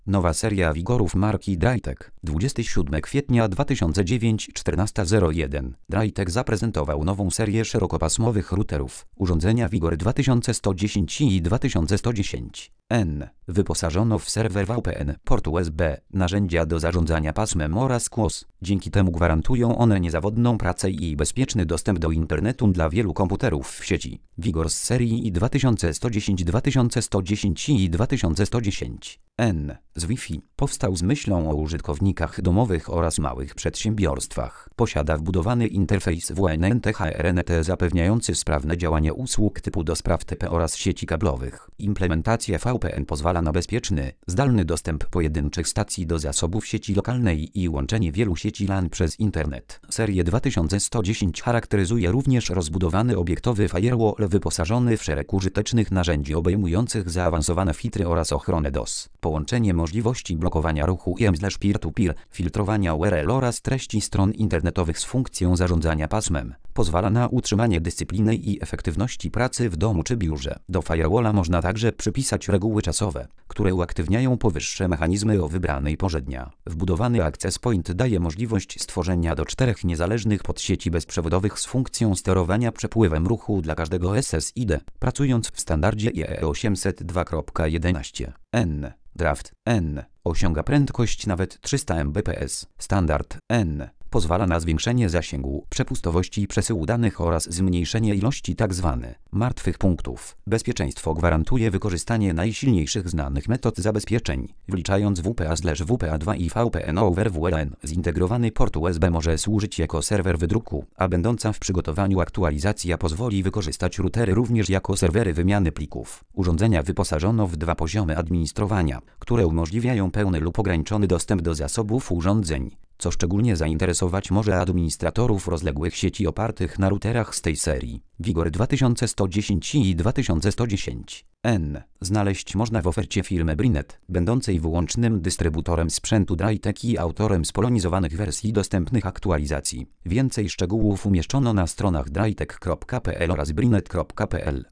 Nowa seria Vigorów marki Drytech. 27 kwietnia 2009 14:01. Drytech zaprezentował nową serię szerokopasmowych routerów. Urządzenia Vigor 2110 i 2110N. Wyposażono w serwer VPN, port USB, narzędzia do zarządzania pasmem oraz QoS. Dzięki temu gwarantują one niezawodną pracę i bezpieczny dostęp do internetu dla wielu komputerów w sieci. Vigor z serii i 2110, 2110 i 2110N z Wi-Fi powstał z myślą o użytkownikach domowych oraz małych przedsiębiorstwach. Posiada wbudowany interfejs WNT-HRNT zapewniający sprawne działanie usług typu do spraw TP oraz sieci kablowych. Implementacja VPN pozwala na bezpieczny, zdalny dostęp pojedynczych stacji do zasobów sieci lokalnej i łączenie wielu sieci LAN przez internet. Serię 2110 charakteryzuje również rozbudowany obiektowy firewall wyposażony w szereg użytecznych narzędzi obejmujących zaawansowane filtry oraz ochronę DOS. Połączenie możliwości blokowania ruchu IM/peer-to-peer, filtrowania URL oraz treści stron internetowych z funkcją zarządzania pasmem pozwala na utrzymanie dyscypliny i efektywności pracy w domu czy biurze. Do firewalla można także przypisać reguły czasowe, które uaktywniają powyższe mechanizmy o wybranej porze dnia. Wbudowany Access Point daje możliwość stworzenia do 4 niezależnych podsieci bezprzewodowych z funkcją sterowania przepływem ruchu dla każdego SSID, pracując w standardzie IEEE 802.11. N. Draft N osiąga prędkość nawet 300 Mbps. Standard N pozwala na zwiększenie zasięgu, przepustowości przesyłu danych oraz zmniejszenie ilości tzw. martwych punktów. Bezpieczeństwo gwarantuje wykorzystanie najsilniejszych znanych metod zabezpieczeń, wliczając WPA/WPA2 i VPN over VLAN. Zintegrowany port USB może służyć jako serwer wydruku, a będąca w przygotowaniu aktualizacja pozwoli wykorzystać routery również jako serwery wymiany plików. Urządzenia wyposażono w 2 poziomy administrowania, które umożliwiają pełny lub ograniczony dostęp do zasobów urządzeń, co szczególnie zainteresować może administratorów rozległych sieci opartych na routerach z tej serii. Vigor 2110 i 2110N znaleźć można w ofercie firmy Brinet, będącej wyłącznym dystrybutorem sprzętu Drytech i autorem spolonizowanych wersji dostępnych aktualizacji. Więcej szczegółów umieszczono na stronach drytech.pl oraz brinet.pl.